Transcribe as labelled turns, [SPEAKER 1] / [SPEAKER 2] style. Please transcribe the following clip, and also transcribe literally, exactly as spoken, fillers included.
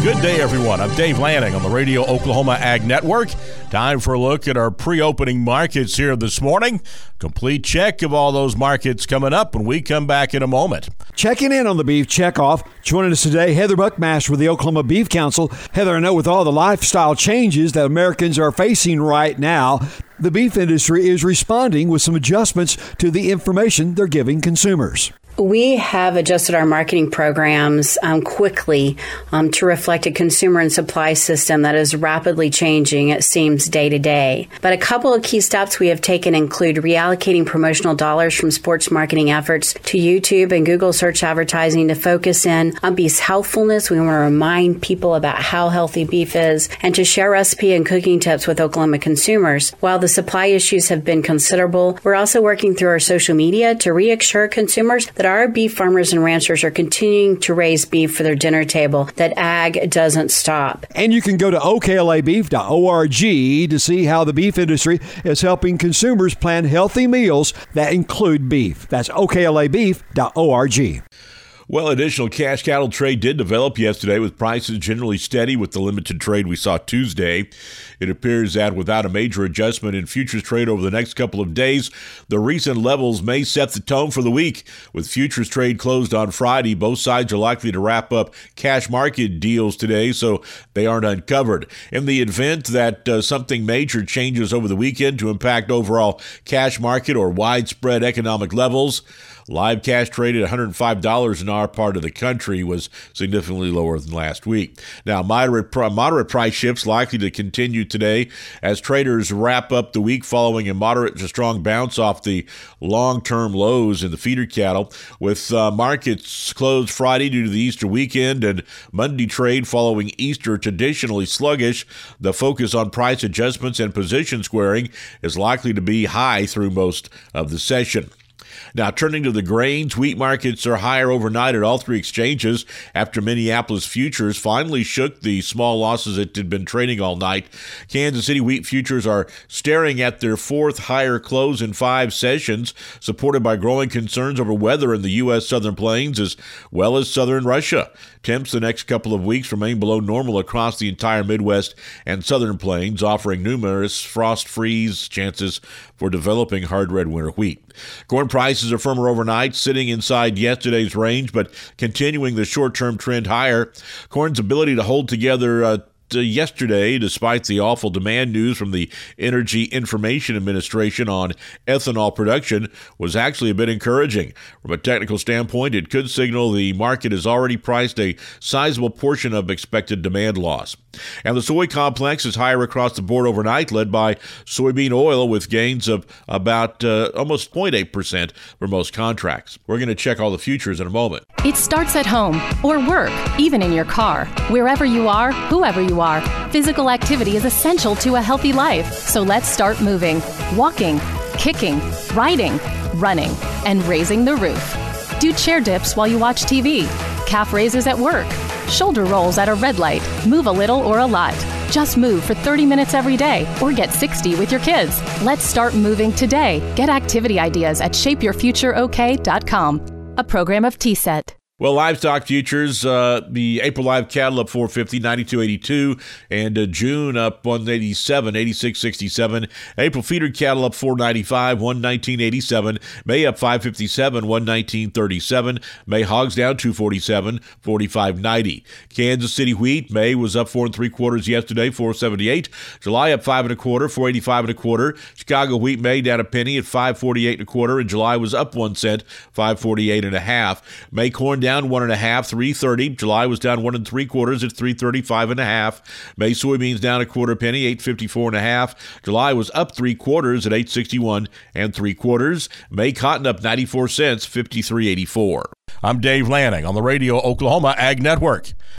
[SPEAKER 1] Good day, everyone. I'm Dave Lanning on the Radio Oklahoma Ag Network. Time for a look at our pre-opening markets here this morning. Complete check of all those markets coming up when we come back in a moment.
[SPEAKER 2] Checking in on the beef checkoff. Joining us today, Heather Buckmaster with the Oklahoma Beef Council. Heather, I know with all the lifestyle changes that Americans are facing right now, the beef industry is responding with some adjustments to the information they're giving consumers.
[SPEAKER 3] We have adjusted our marketing programs um, quickly um, to reflect a consumer and supply system that is rapidly changing, it seems, day to day. But a couple of key steps we have taken include reallocating promotional dollars from sports marketing efforts to YouTube and Google search advertising to focus in on beef's healthfulness. We want to remind people about how healthy beef is and to share recipe and cooking tips with Oklahoma consumers. While the supply issues have been considerable, we're also working through our social media to reassure consumers that our beef farmers and ranchers are continuing to raise beef for their dinner table, that ag doesn't stop.
[SPEAKER 2] And you can go to O K L A beef dot org to see how the beef industry is helping consumers plan healthy meals that include beef. That's O K L A beef dot org.
[SPEAKER 1] Well, additional cash cattle trade did develop yesterday with prices generally steady with the limited trade we saw Tuesday. It appears that without a major adjustment in futures trade over the next couple of days, the recent levels may set the tone for the week. With futures trade closed on Friday, both sides are likely to wrap up cash market deals today, so they aren't uncovered. In the event that uh, something major changes over the weekend to impact overall cash market or widespread economic levels, live cash trade at one hundred five dollars in our part of the country was significantly lower than last week. Now, moderate moderate price shifts likely to continue today as traders wrap up the week following a moderate to strong bounce off the long-term lows in the feeder cattle. With uh, markets closed Friday due to the Easter weekend and Monday trade following Easter traditionally sluggish, the focus on price adjustments and position squaring is likely to be high through most of the session. Now, turning to the grains, wheat markets are higher overnight at all three exchanges after Minneapolis futures finally shook the small losses it had been trading all night. Kansas City wheat futures are staring at their fourth higher close in five sessions, supported by growing concerns over weather in the U S Southern Plains as well as southern Russia. Temps the next couple of weeks remain below normal across the entire Midwest and Southern Plains, offering numerous frost freeze chances for developing hard red winter wheat. Corn prices are firmer overnight, sitting inside yesterday's range, but continuing the short-term trend higher. Corn's ability to hold together uh, yesterday, despite the awful demand news from the Energy Information Administration on ethanol production, was actually a bit encouraging. From a technical standpoint, it could signal the market has already priced a sizable portion of expected demand loss. And the soy complex is higher across the board overnight, led by soybean oil with gains of about uh, almost zero point eight percent for most contracts. We're going to check all the futures in a moment.
[SPEAKER 4] It starts at home or work, even in your car. Wherever you are, whoever you are, physical activity is essential to a healthy life. So let's start moving, walking, kicking, riding, running, and raising the roof. Do chair dips while you watch T V, calf raises at work, shoulder rolls at a red light. Move a little or a lot. Just move for thirty minutes every day or get sixty with your kids. Let's start moving today. Get activity ideas at shape your future o k dot com, a program of T S E T.
[SPEAKER 1] Well, livestock futures, uh, the April live cattle up four fifty, ninety-two eighty-two, and uh, June up one eighty-seven, eighty-six sixty-seven. April feeder cattle up four ninety-five, one nineteen eighty-seven. May up five fifty-seven, one nineteen thirty-seven. May hogs down two forty-seven, forty-five ninety. Kansas City wheat, May was up four and three quarters yesterday, four seventy-eight. July up five and a quarter, four eighty-five and a quarter. Chicago wheat May down a penny at five forty-eight and a quarter, and July was up one cent, five forty-eight and a half. May corn down one and a half, three thirty. July was down one and three quarters at three thirty-five and a half. May soybeans down a quarter penny, eight fifty-four and a half. July was up three quarters at eight sixty-one and three quarters. May cotton up ninety-four cents, fifty-three eighty-four. I'm Dave Lanning on the Radio Oklahoma Ag Network.